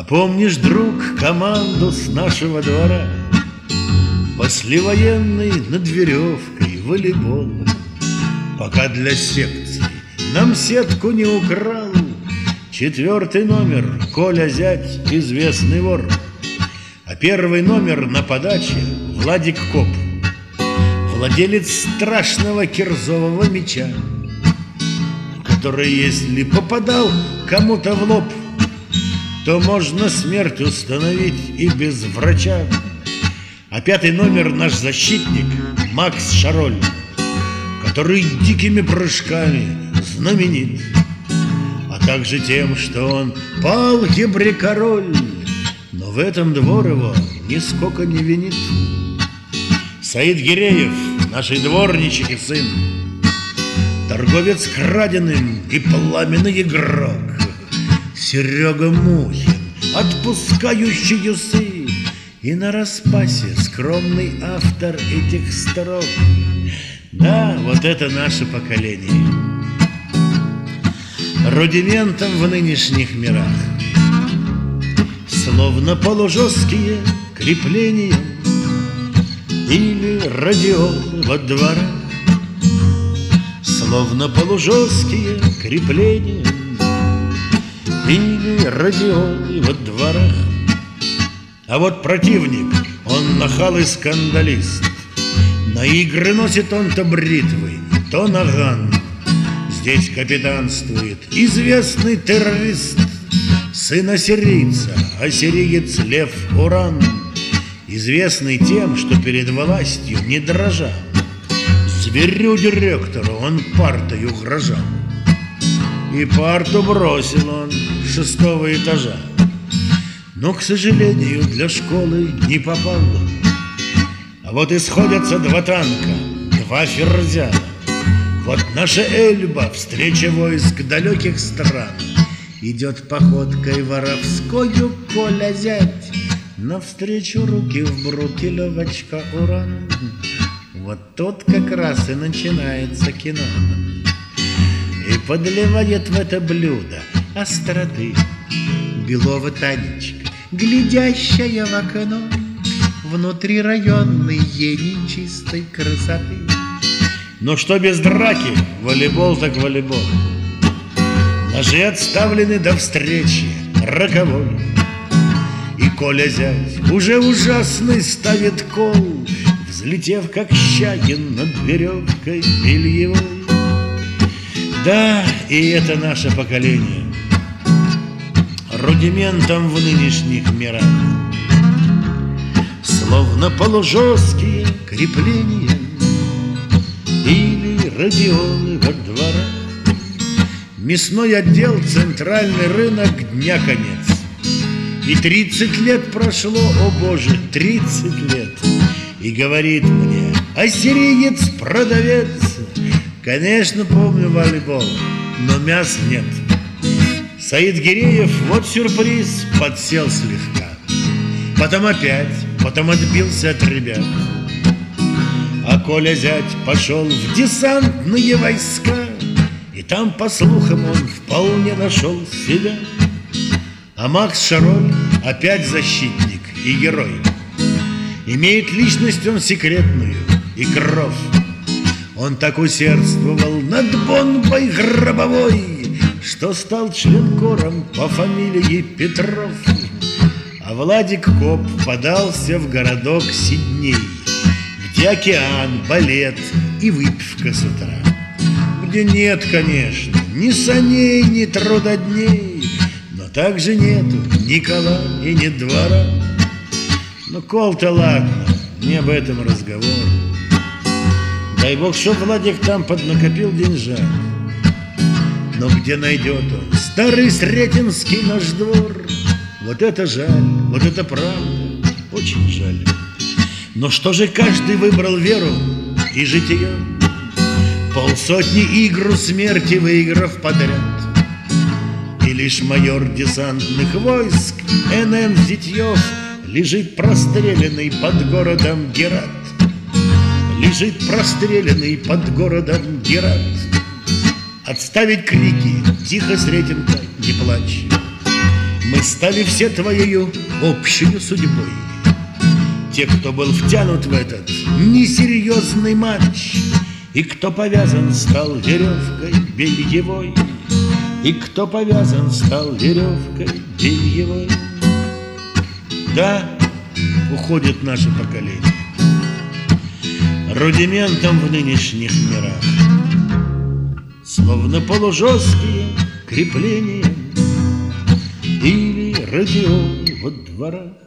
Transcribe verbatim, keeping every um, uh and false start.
помнишь, друг, команду с нашего двора? Послевоенный над веревкой волейбол, пока для секции нам сетку не украл четвертый номер Коля зять, известный вор. А первый номер на подаче Владик Коп, владелец страшного кирзового меча, который, если попадал кому-то в лоб, то можно смерть установить и без врача. А пятый номер наш защитник Макс Шароль, который дикими прыжками знаменит, а также тем, что он пал-гебрекороль, но в этом двор его нисколько не винит. Саид Гиреев, нашей дворничий сын, торговец краденым и пламенный игрок. Серега Мухин, отпускающий усы, и на распасе скромный автор этих строк. Да, вот это наше поколение, рудиментом в нынешних мирах, словно полужесткие крепления или радиолы во дворах, словно полужесткие крепления или радиолы во дворах. А вот противник, он нахал и скандалист, на игры носит он то бритвы, то наган. Здесь капитанствует известный террорист, сын ассирийца, ассириец Лев Уран, известный тем, что перед властью не дрожал. Зверю-директору он партою угрожал, и парту бросил он с шестого этажа. Но, к сожалению, для школы не попал. А вот и сходятся два танка, два ферзя. Вот наша Эльба, встреча войск далеких стран. Идет походкой воровскою Коля зять, навстречу руки в бруки Левочка Уран. Вот тут как раз и начинается кино, и подливает в это блюдо остроты Белова Танечка, глядящая в окно, внутри районной ей нечистой красоты. Но что без драки, волейбол так волейбол. Ножи отставлены до встречи роковой, и Коля зять уже ужасный ставит кол, взлетев как Щагин над веревкой бельевой. Да, и это наше поколение, рудиментом в нынешних мирах, словно полужесткие крепления или радиолы во дворах. Мясной отдел, центральный рынок, дня конец. И тридцать лет прошло, о боже, тридцать лет. И говорит мне ассириец-продавец: конечно, помню волейбол, но мяс нет. Саид Гиреев, вот сюрприз, подсел слегка, потом опять, потом отбился от ребят. А Коля зять пошел в десантные войска, и там, по слухам, он вполне нашел себя. А Макс Шароль опять защитник и герой. Имеет личность он секретную и кровь. Он так усердствовал над бомбой гробовой, что стал членкором по фамилии Петров. А Владик Коп подался в городок Сидней, где океан, балет и выпивка с утра, где нет, конечно, ни саней, ни трудодней, но также нету ни кола и ни двора. Но кол-то ладно, не об этом разговор. Дай бог, чтоб Владик там поднакопил деньжат. Но где найдет он старый Сретенский наш двор? Вот это жаль, вот это правда, очень жаль. Но что же каждый выбрал веру и житие, полсотни игр смерти выиграв подряд. И лишь майор десантных войск Н Н Зитьев лежит простреленный под городом Герат. Лежит простреленный под городом Герат. Отставить крики, тихо, Сретенка, не плачь. Мы стали все твоею общей судьбой. Те, кто был втянут в этот несерьезный матч, и кто повязан стал веревкой бельевой, и кто повязан стал веревкой бельевой. Да, уходит наше поколение рудиментом в нынешних мирах, словно полужесткие крепления или радиолы во дворах.